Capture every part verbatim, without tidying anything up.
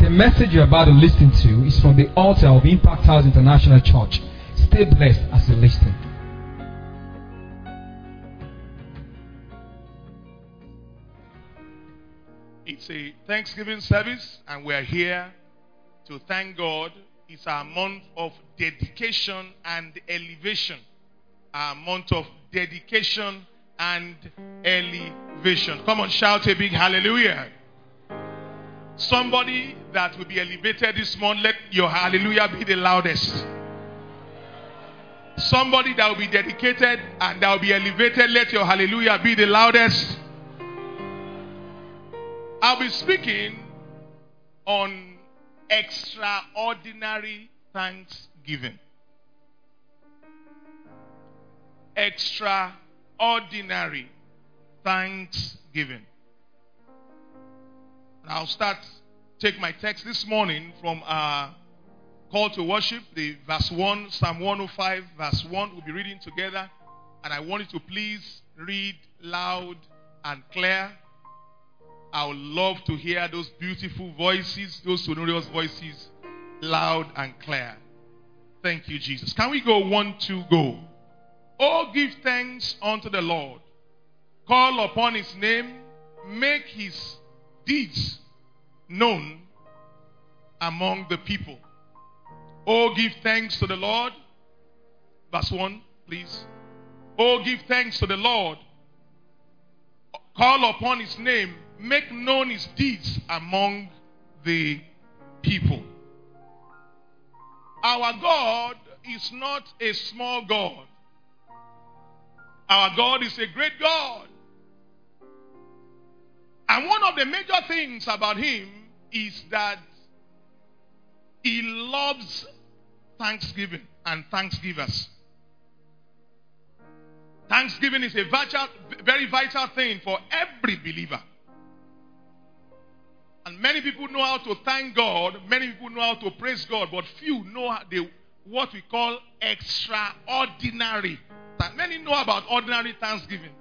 The message you're about to listen to is from the altar of Impact House International Church. Stay blessed as you listen. It's a Thanksgiving service, and we're here to thank God. It's our month of dedication and elevation. Our month of dedication and elevation. Come on, shout a big hallelujah. Somebody that will be elevated this month, let your hallelujah be the loudest. Somebody that will be dedicated and that will be elevated, let your hallelujah be the loudest. I'll be speaking on extraordinary thanksgiving. Extraordinary thanksgiving. And I'll start, take my text this morning from our call to worship, the verse one, Psalm one oh five, verse one. We'll be reading together. And I want you to please read loud and clear. I would love to hear those beautiful voices, those sonorous voices, loud and clear. Thank you, Jesus. Can we go one, two, go? Oh, give thanks unto the Lord. Call upon his name. Make his deeds known among the people. Oh, give thanks to the Lord. Verse one, please. Oh, give thanks to the Lord. Call upon his name. Make known his deeds among the people. Our God is not a small God. Our God is a great God. And one of the major things about him is that he loves thanksgiving and thanksgivers. Thanksgiving is a vital, very vital thing for every believer. And many people know how to thank God. Many people know how to praise God. But few know the, what we call extraordinary. Many know about ordinary thanksgiving.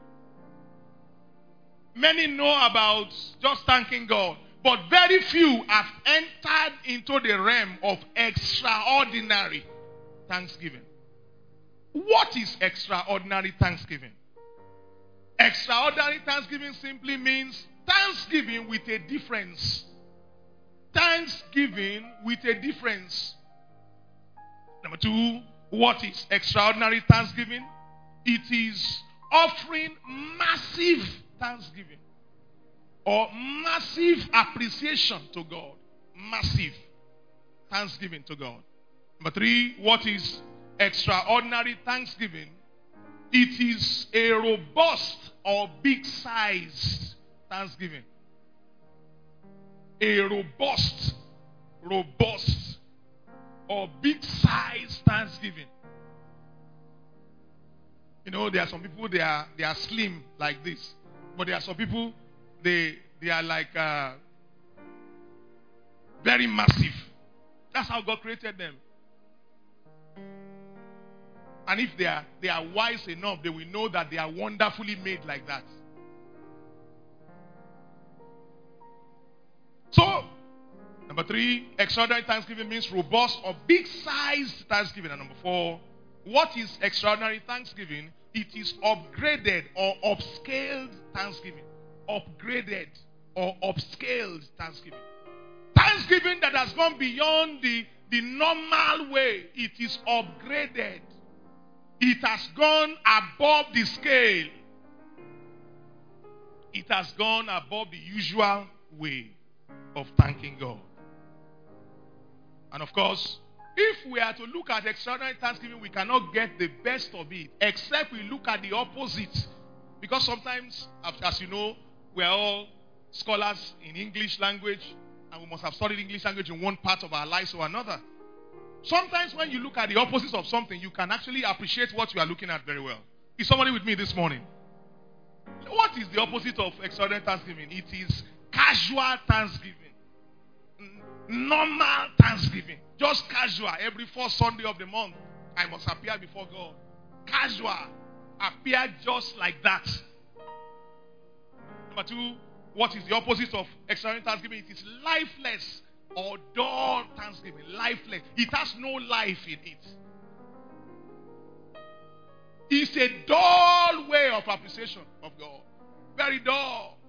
Many know about just thanking God. But very few have entered into the realm of extraordinary thanksgiving. What is extraordinary thanksgiving? Extraordinary thanksgiving simply means thanksgiving with a difference. Thanksgiving with a difference. Number two, what is extraordinary thanksgiving? It is offering massive thanksgiving or massive appreciation to God. Massive thanksgiving to God. Number three, what is extraordinary thanksgiving? It is a robust or big sized thanksgiving. A robust, robust, or big size thanksgiving. You know, there are some people they are they are slim like this, but there are some people they they are like uh, very massive. That's how God created them. And if they are they are wise enough, they will know that they are wonderfully made like that. So, number three, extraordinary thanksgiving means robust or big-sized thanksgiving. And number four, what is extraordinary thanksgiving? It is upgraded or upscaled thanksgiving. Upgraded or upscaled thanksgiving. Thanksgiving that has gone beyond the, the normal way. It is upgraded. It has gone above the scale. It has gone above the usual way of thanking God. And of course, if we are to look at extraordinary thanksgiving, we cannot get the best of it except we look at the opposite. Because sometimes, as you know, we are all scholars in English language, and we must have studied English language in one part of our lives or another. Sometimes when you look at the opposite of something, you can actually appreciate what you are looking at very well. Is somebody with me this morning? What is the opposite of extraordinary thanksgiving? It is casual thanksgiving. Normal thanksgiving. Just casual. Every fourth Sunday of the month, I must appear before God. Casual. Appear just like that. Number two, what is the opposite of extraordinary thanksgiving? It is lifeless or dull thanksgiving. Lifeless. It has no life in it. It's a dull way of appreciation of God. Very dull.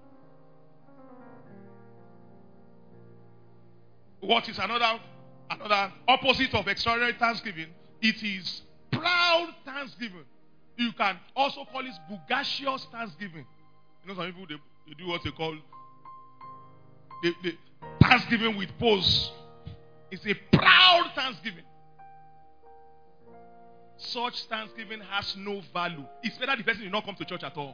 What is another another opposite of extraordinary thanksgiving? It is proud thanksgiving. You can also call it bugacious thanksgiving. You know, some people they, they do what they call they, they, thanksgiving with pose. It's a proud thanksgiving. Such thanksgiving has no value. It's better the person did not come to church at all.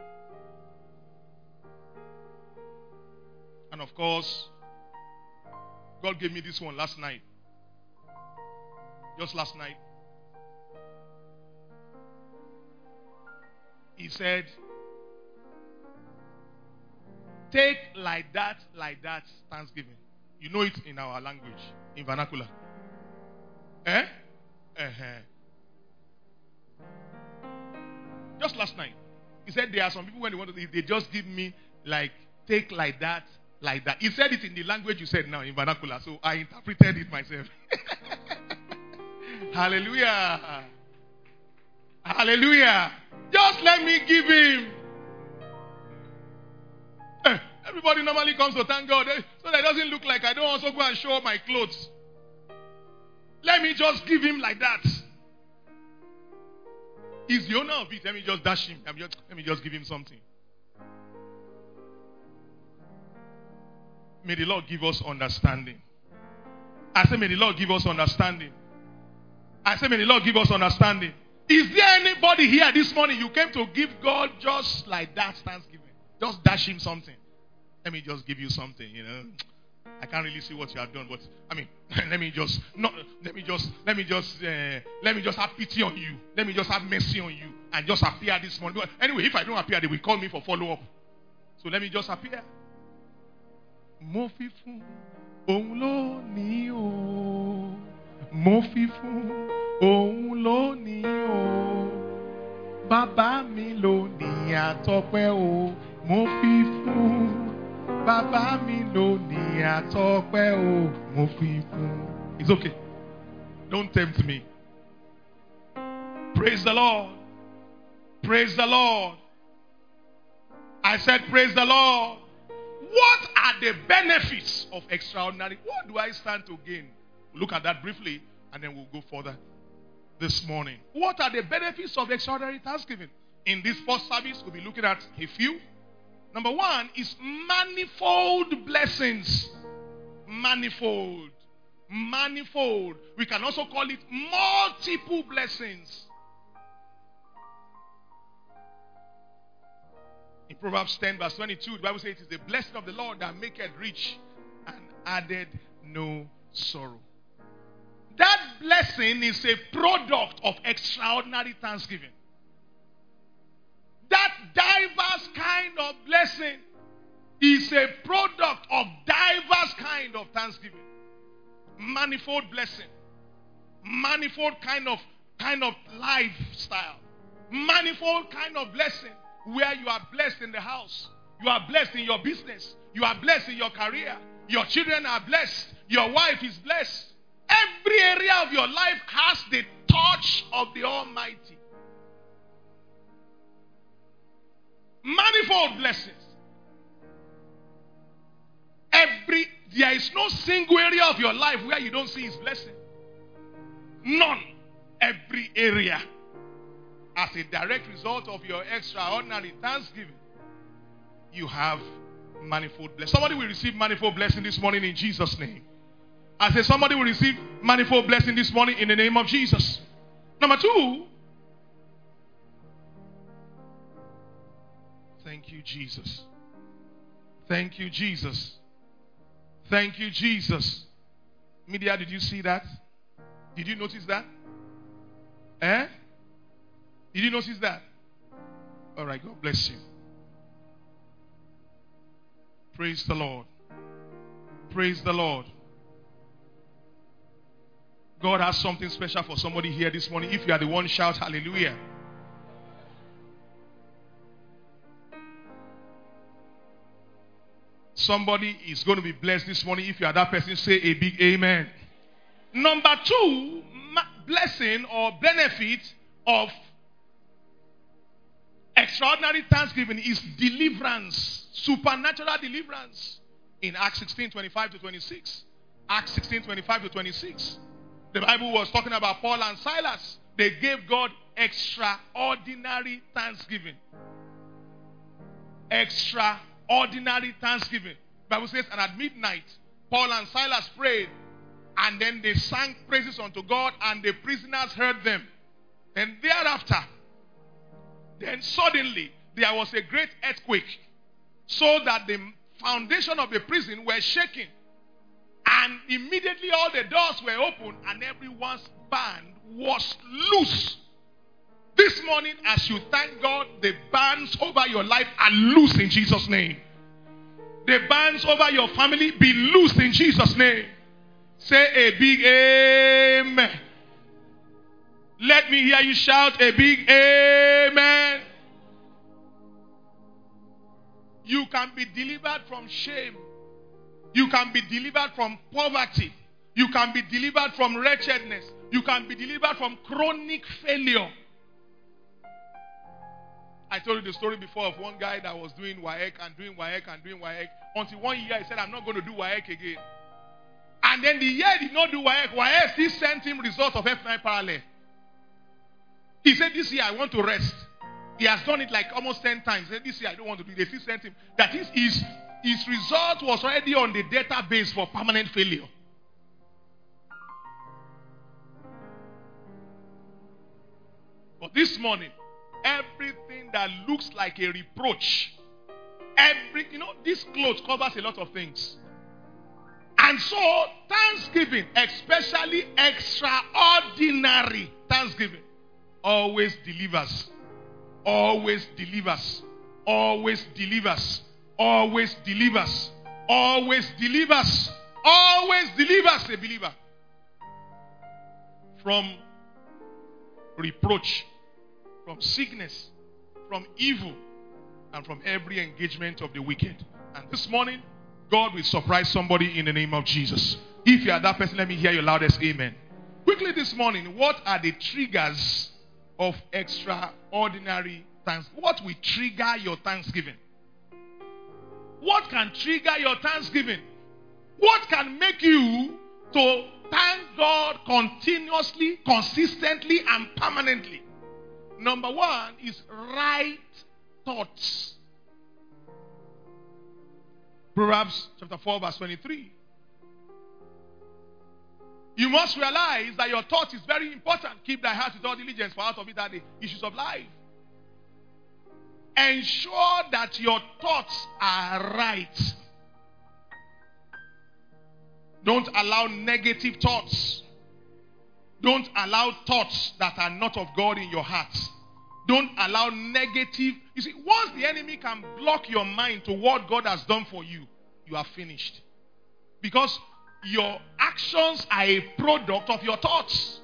And of course, God gave me this one last night. Just last night. He said, take like that, like that thanksgiving. You know it in our language, in vernacular. Eh? Uh-huh. Just last night. He said there are some people when they want to, they just give me like, take like that, like that. He said it in the language you said now, in vernacular. So I interpreted it myself. Hallelujah. Hallelujah. Just let me give him. Eh, everybody normally comes to thank God. Eh, so that it doesn't look like I don't also go and show my clothes. Let me just give him like that. He's the owner of it. Let me just dash him. Let me just, let me just give him something. May the Lord give us understanding. I say, may the Lord give us understanding. I say, may the Lord give us understanding. Is there anybody here this morning you came to give God just like that thanksgiving? Just dash him something. Let me just give you something, you know. I can't really see what you have done, but I mean, let me just not. Let me just. Let me just. Uh, let me just have pity on you. Let me just have mercy on you and just appear this morning. But anyway, if I don't appear, they will call me for follow up. So let me just appear. Mo fi fún òun ló ní o. Mo fi fún òun ló ní o. Bàbá mi ló ní àtọ́pẹ́ o. Mo fi fún. Bàbá mi ló ní àtọ́pẹ́ o. Mo fi fún. It's okay. Don't tempt me. Praise the Lord. Praise the Lord. I said praise the Lord. What are the benefits of extraordinary? What do I stand to gain? Look at that briefly and then we'll go further this morning. What are the benefits of extraordinary thanksgiving? In this first service, we'll be looking at a few. Number one is manifold blessings. Manifold. Manifold. We can also call it multiple blessings. In Proverbs ten verse twenty-two, the Bible says it is the blessing of the Lord that maketh rich and added no sorrow. That blessing is a product of extraordinary thanksgiving. That diverse kind of blessing is a product of diverse kind of thanksgiving. Manifold blessing. Manifold kind of kind of lifestyle. Manifold kind of blessing where you are blessed in the house. You are blessed in your business. You are blessed in your career. Your children are blessed. Your wife is blessed. Every area of your life has the touch of the Almighty. Manifold blessings. Every there is no single area of your life where you don't see His blessing. None. Every area. As a direct result of your extraordinary thanksgiving, you have manifold blessings. Somebody will receive manifold blessing this morning in Jesus' name. I say somebody will receive manifold blessing this morning in the name of Jesus. Number two. Thank you, Jesus. Thank you, Jesus. Thank you, Jesus. Media, did you see that? Did you notice that? Eh? Did you notice that? All right, God bless you. Praise the Lord. Praise the Lord. God has something special for somebody here this morning. If you are the one, shout hallelujah. Somebody is going to be blessed this morning. If you are that person, say a big amen. Number two, blessing or benefit of extraordinary thanksgiving is deliverance, supernatural deliverance. In Acts sixteen, twenty-five to twenty-six. Acts sixteen, twenty-five to twenty-six. The Bible was talking about Paul and Silas. They gave God extraordinary thanksgiving. Extraordinary thanksgiving. The Bible says, and at midnight, Paul and Silas prayed, and then they sang praises unto God, and the prisoners heard them. And thereafter, then suddenly, there was a great earthquake, so that the foundation of the prison were shaking. And immediately all the doors were open, and everyone's band was loose. This morning, as you thank God, the bands over your life are loose in Jesus' name. The bands over your family be loose in Jesus' name. Say a big amen. Let me hear you shout a big amen. You can be delivered from shame. You can be delivered from poverty. You can be delivered from wretchedness. You can be delivered from chronic failure. I told you the story before of one guy that was doing W A E C and doing W A E C and doing W A E C. Until one year he said, I'm not going to do W A E C again. And then the year he did not do W A E C, W A E C still sent him results of F nine parallel. He said, this year I want to rest. He has done it like almost ten times. He said, this year I don't want to do it. They still sent him. That is, his, his result was already on the database for permanent failure. But this morning, everything that looks like a reproach, every, you know, this clothes covers a lot of things. And so, thanksgiving, especially extraordinary thanksgiving, always delivers. Always delivers. Always delivers. Always delivers. Always delivers. Always delivers a believer from reproach, from sickness, from evil, and from every engagement of the wicked. And this morning, God will surprise somebody in the name of Jesus. If you are that person, let me hear your loudest amen. Quickly this morning, what are the triggers of extraordinary thanksgiving? What will trigger your thanksgiving? What can trigger your thanksgiving? What can make you to thank God continuously, consistently, and permanently? Number one is right thoughts. Proverbs chapter four verse twenty-three. You must realize that your thought is very important. Keep thy heart with all diligence, for out of it are the issues of life. Ensure that your thoughts are right. Don't allow negative thoughts. Don't allow thoughts that are not of God in your heart. Don't allow negative. You see, once the enemy can block your mind to what God has done for you, you are finished. Because your actions are a product of your thoughts.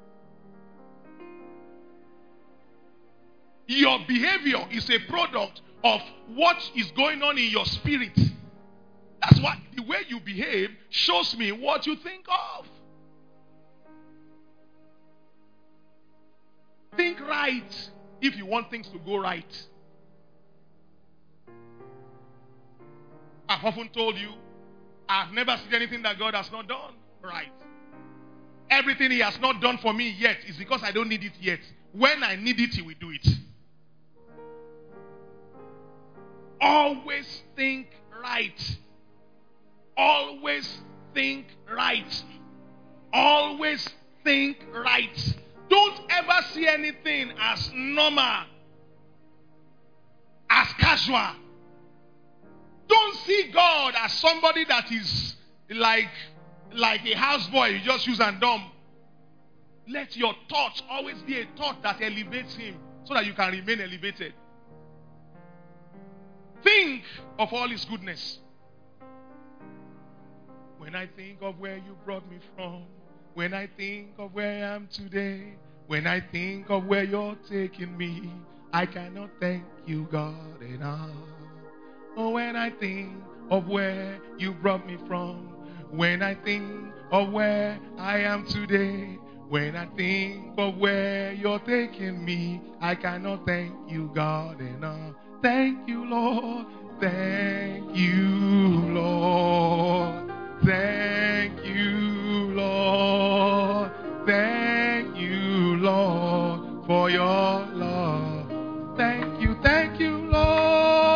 Your behavior is a product of what is going on in your spirit. That's why the way you behave shows me what you think of. Think right if you want things to go right. I've often told you, I've never seen anything that God has not done right. Everything He has not done for me yet is because I don't need it yet. When I need it, He will do it. Always think right. Always think right. Always think right. Don't ever see anything as normal, as casual. Don't see God as somebody that is like, like a houseboy you just use and dump. Let your thoughts always be a thought that elevates Him so that you can remain elevated. Think of all His goodness. When I think of where you brought me from, when I think of where I am today, when I think of where you're taking me, I cannot thank you, God, enough. Oh, when I think of where you brought me from, when I think of where I am today, when I think of where you're taking me, I cannot thank you, God, enough. Thank you, Lord. Thank you, Lord. Thank you, Lord. Thank you, Lord, for your love. Thank you, thank you, Lord.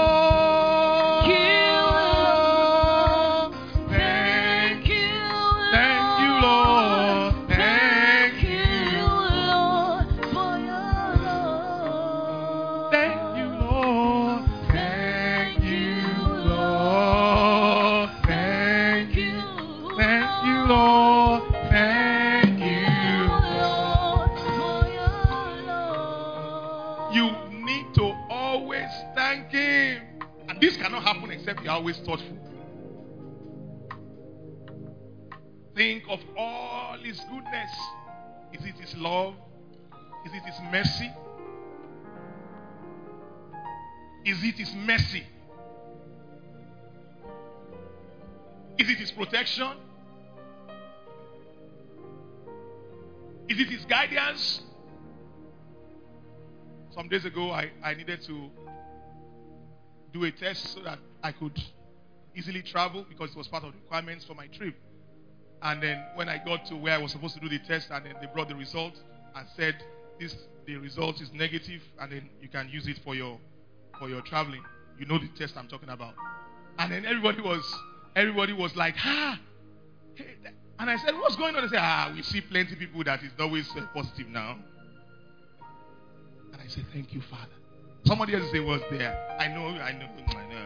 This cannot happen except you're always thoughtful. Think of all His goodness. Is it His love? Is it His mercy? Is it His mercy? Is it His protection? Is it His guidance? Some days ago, I, I needed to do a test so that I could easily travel because it was part of the requirements for my trip. And then when I got to where I was supposed to do the test, and then they brought the result and said this the result is negative, and then you can use it for your for your traveling. You know the test I'm talking about. And then everybody was everybody was like, ah. And I said, what's going on? They said, ah, we see plenty of people that is always uh, positive now. And I said, thank you, Father. Somebody else say was there. I know, I know, I know.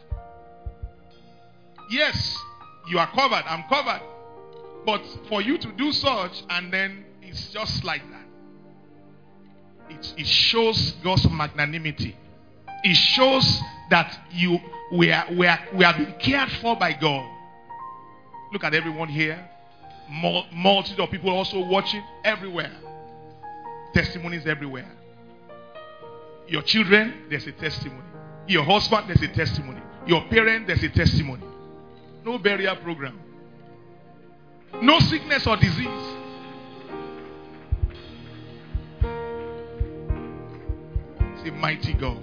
Yes, you are covered. I'm covered. But for you to do such, and then it's just like that. It, it shows God's magnanimity. It shows that you we are, we are we are being cared for by God. Look at everyone here. Multitude of people also watching everywhere. Testimonies everywhere. Your children, there's a testimony. Your husband, there's a testimony. Your parent, there's a testimony. No burial program. No sickness or disease. It's a mighty God.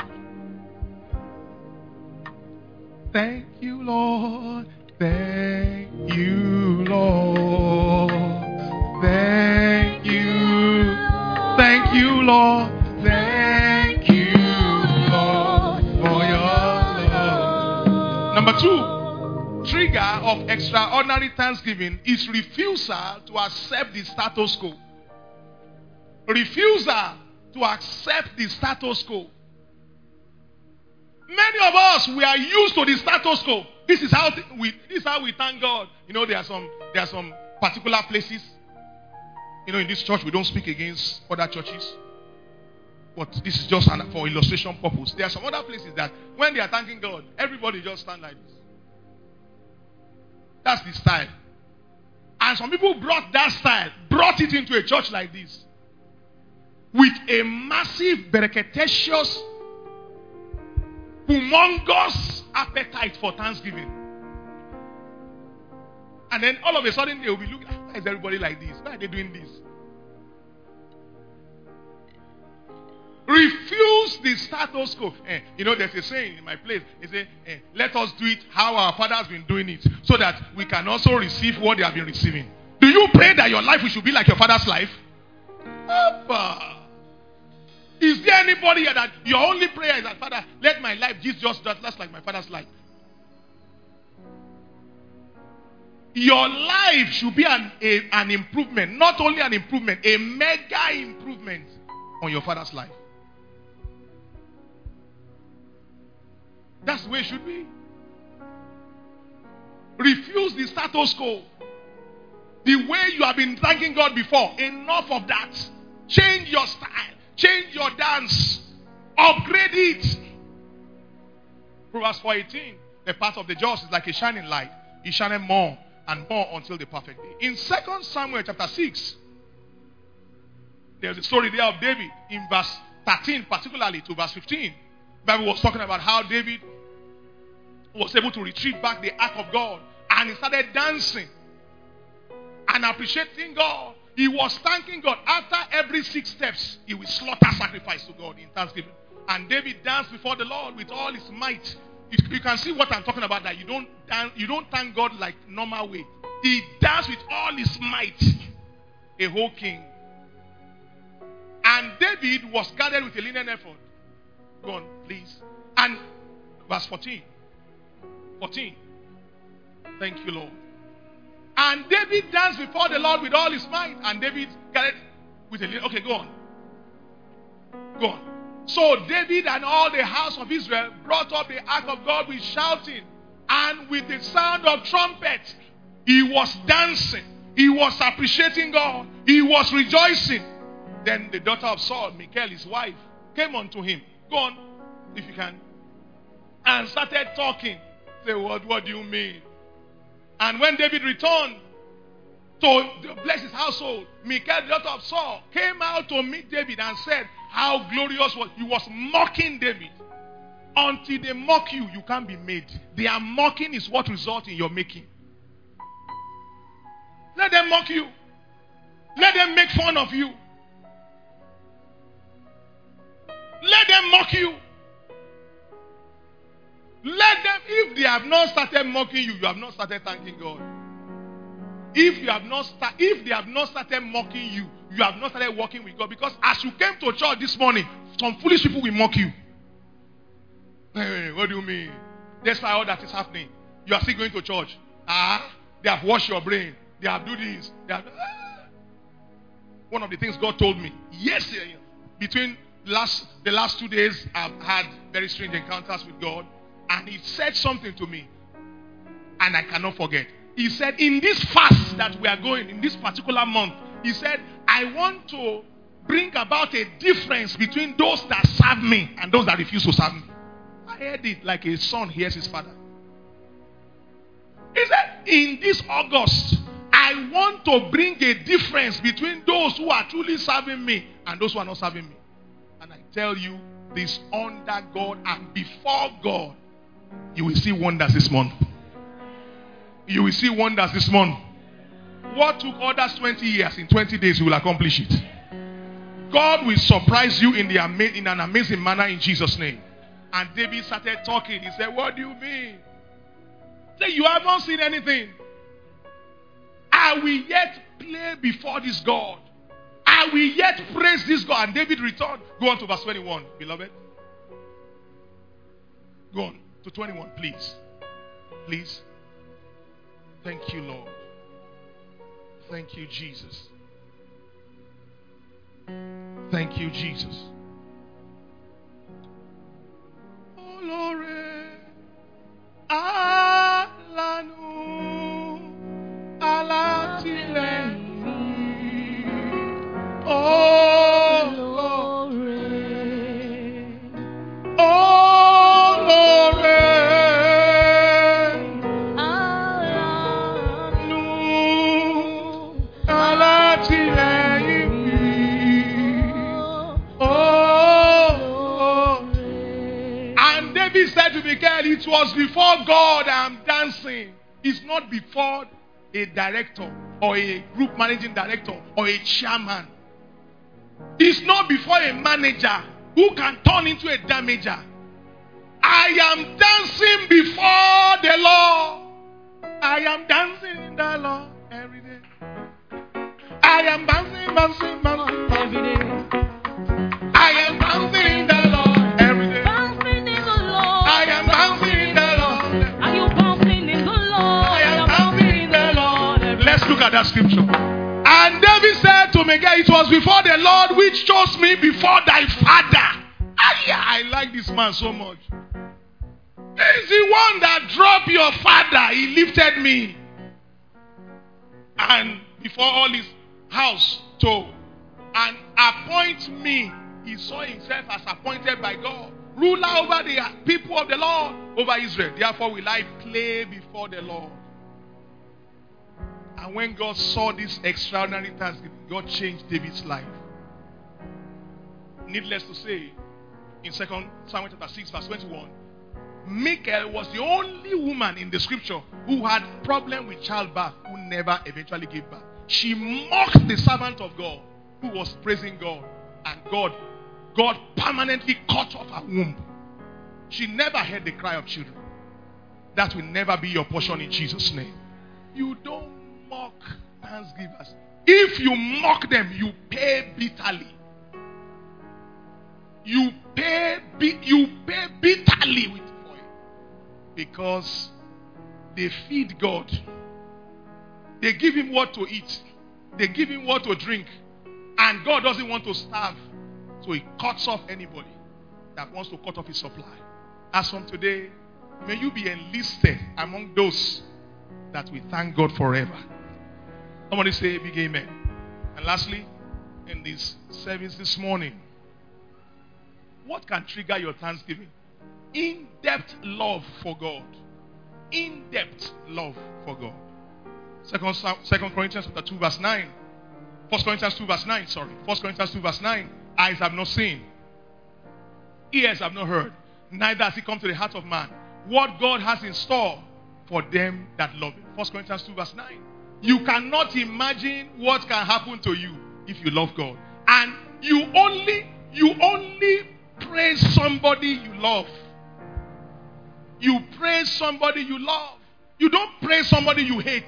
Thank you, Lord. Thank you, Lord. Thank you. Thank you, Lord. Thank you, Lord, for your love. Number two, trigger of extraordinary thanksgiving is refusal to accept the status quo. Refusal to accept the status quo. Many of us, we are used to the status quo. This is how th- we this is how we thank God. You know, there are some there are some particular places. You know, in this church we don't speak against other churches. But this is just an, for illustration purpose. There are some other places that when they are thanking God, everybody just stand like this. That's the style. And some people brought that style, brought it into a church like this. With a massive, bereketatious, humongous appetite for thanksgiving. And then all of a sudden they will be looking, why is everybody like this? Why are they doing this? Refuse the status quo. Eh, you know, there's a saying in my place. They say, eh, let us do it how our father has been doing it, so that we can also receive what they have been receiving. Do you pray that your life should be like your father's life? Abba. Is there anybody here that your only prayer is that, Father, let my life be just just like my father's life? Your life should be an, a, an improvement. Not only an improvement, a mega improvement on your father's life. That's the way it should be. Refuse the status quo. The way you have been thanking God before. Enough of that. Change your style. Change your dance. Upgrade it. Proverbs four eighteen. The path of the just is like a shining light. It shines more and more until the perfect day. In Second Samuel chapter six, there's a story there of David. In verse thirteen, particularly to verse fifteen, the Bible was talking about how David was able to retrieve back the ark of God. And he started dancing and appreciating God. He was thanking God. After every six steps, he will slaughter sacrifice to God in thanksgiving. And David danced before the Lord with all his might. You, you can see what I'm talking about, that you don't dance, you don't thank God like normal way. He danced with all his might. A whole king. And David was guarded with a linen ephod. Go on, please. And verse fourteen. fourteen. Thank you, Lord. And David danced before the Lord with all his might. And David guarded with a linen. Okay, go on. Go on. So David and all the house of Israel brought up the ark of God with shouting and with the sound of trumpets. He was dancing. He was appreciating God. He was rejoicing. Then the daughter of Saul, Michal, his wife, came unto him. Go on, if you can. And started talking. Say, what, what do you mean? And when David returned to bless his household, Michal, the daughter of Saul, came out to meet David and said, how glorious was he. Was mocking David. Until they mock you, you can't be made. Their mocking is what results in your making. Let them mock you. Let them make fun of you. Let them mock you. Let them, if they have not started mocking you, you have not started thanking God. If you have not start, if they have not started mocking you, you have not started working with God. Because as you came to church this morning, some foolish people will mock you. Hey, what do you mean? Despite all that is happening, you are still going to church. Ah, they have washed your brain. They have do this. They have. Ah. One of the things God told me yesterday, between last the last two days, I've had very strange encounters with God, and He said something to me, and I cannot forget. He said, in this fast that we are going, in this particular month, He said, I want to bring about a difference between those that serve me and those that refuse to serve me. I heard it like a son hears his father. He said, in this August, I want to bring a difference between those who are truly serving me and those who are not serving me. And I tell you, this under God and before God, you will see wonders this month. You will see wonders this month. What took others twenty years, in twenty days you will accomplish it. God will surprise you in, the ama- in an amazing manner in Jesus' name. And David started talking. He said, what do you mean? Say, you have not seen anything. I will yet play before this God. I will yet praise this God. And David returned. Go on to verse twenty-one, beloved. Go on to twenty-one, please. Please. Thank you, Lord. Thank you, Jesus. Thank you, Jesus. Oh, Lord. Alanu alatileni. Oh, Lord. Oh, Lord. Alanu alatileni. David said to Michal, it was before God I am dancing. It's not before a director or a group managing director or a chairman. It's not before a manager who can turn into a damager. I am dancing before the Lord. I am dancing in the Lord every day. I am dancing, dancing, dancing every day. I am dancing in the Lord. Let's look at that scripture. And David said to Michal, it was before the Lord which chose me before thy father. I, I like this man so much. He's the one that dropped your father. He lifted me. And before all his house to and appoint me. He saw himself as appointed by God. Ruler over the people of the Lord, over Israel. Therefore will I play before the Lord. And when God saw this extraordinary thanksgiving, God changed David's life. Needless to say, in Second Samuel chapter six, verse twenty-one, Michal was the only woman in the scripture who had problem with childbirth, who never eventually gave birth. She mocked the servant of God who was praising God, and God, God permanently cut off her womb. She never heard the cry of children. That will never be your portion in Jesus' name. You don't mock thanksgivers. If you mock them, you pay bitterly. You pay, you pay bitterly with oil, because they feed God. They give him what to eat. They give him what to drink. And God doesn't want to starve. So he cuts off anybody that wants to cut off his supply. As from today, may you be enlisted among those that will thank God forever. Somebody say a big amen. And lastly, in this service this morning, what can trigger your thanksgiving? In-depth love for God. In-depth love for God. Second, Second Corinthians chapter two verse nine. First Corinthians two verse nine, sorry. First Corinthians two verse nine. Eyes have not seen. Ears have not heard. Neither has it come to the heart of man what God has in store for them that love him. First Corinthians two verse nine. You cannot imagine what can happen to you if you love God. And you only, you only praise somebody you love. You praise somebody you love. You don't praise somebody you hate.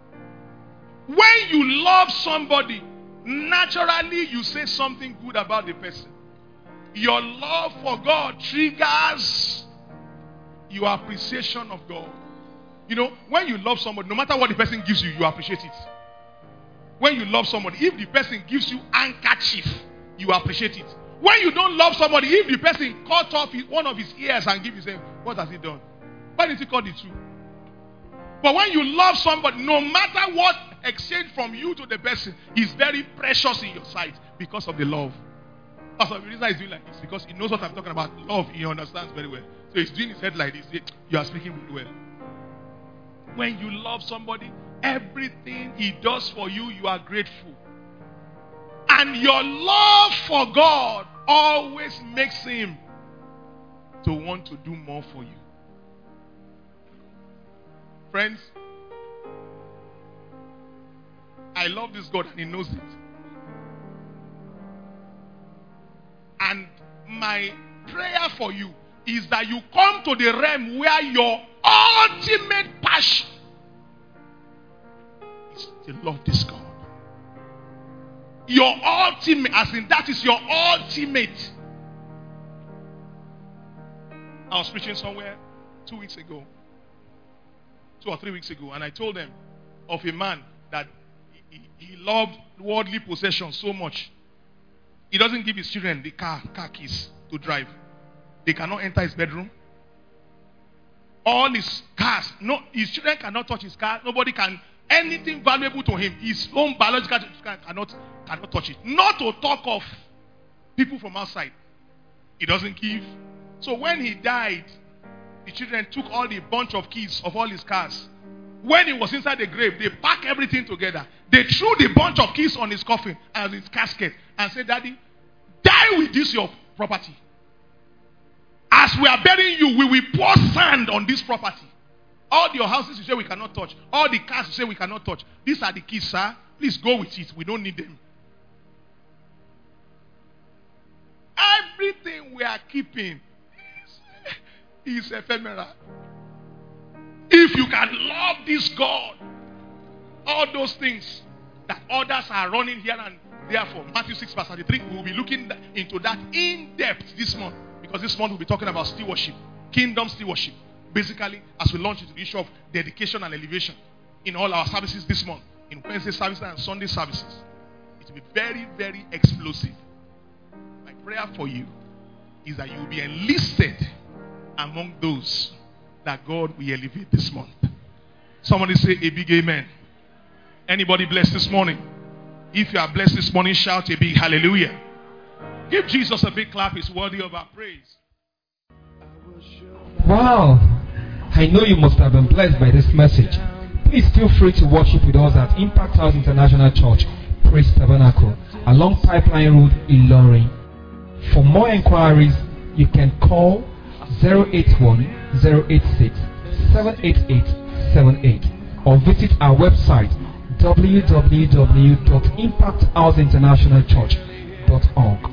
When you love somebody, naturally you say something good about the person. Your love for God triggers your appreciation of God. You know, when you love somebody, no matter what the person gives you, you appreciate it. When you love somebody, if the person gives you handkerchief, you appreciate it. When you don't love somebody, if the person cut off one of his ears and give you, say, what has he done? Why did he cut the two? But when you love somebody, no matter what exchange from you to the person is very precious in your sight because of the love. That's the reason he's doing like this, because he knows what I'm talking about. Love, he understands very well. So he's doing his head like this. You are speaking really well. When you love somebody, everything he does for you, you are grateful. And your love for God always makes him to want to do more for you. Friends, I love this God and he knows it. And my prayer for you is that you come to the realm where your ultimate passion is to love this God. Your ultimate, as in that is your ultimate. I was preaching somewhere two weeks ago, two or three weeks ago, and I told them of a man that he, he, he loved worldly possessions so much. He doesn't give his children the car, car keys to drive. They cannot enter his bedroom. All his cars, no, his children cannot touch his car. Nobody can, anything valuable to him, his own biological children cannot, cannot touch it. Not to talk of people from outside. He doesn't give. So when he died, the children took all the bunch of keys of all his cars. When he was inside the grave, they packed everything together. They threw the bunch of keys on his coffin and his casket and said, Daddy, die with this your property. As we are burying you, we will pour sand on this property. All your houses you say we cannot touch. All the cars you say we cannot touch. These are the keys, sir. Please go with it. We don't need them. Everything we are keeping is, is ephemeral. If you can love this God, all those things that others are running here and there for, Matthew six verse thirty-three, we will be looking into that in depth this month. Because this month we'll be talking about stewardship, kingdom stewardship. Basically, as we launch into the issue of dedication and elevation in all our services this month, in Wednesday services and Sunday services, it will be very, very explosive. My prayer for you is that you will be enlisted among those that God will elevate this month. Somebody say a big amen. Anybody blessed this morning? If you are blessed this morning, shout a big hallelujah. Give Jesus a big clap. He's worthy of our praise. Wow. I know you must have been blessed by this message. Please feel free to worship with us at Impact House International Church, Praise Tabernacle, along Pipeline Road, Ilorin. For more inquiries, you can call zero eight one zero eight six seven eight eight seven eight or visit our website w w w dot impact house international church dot org.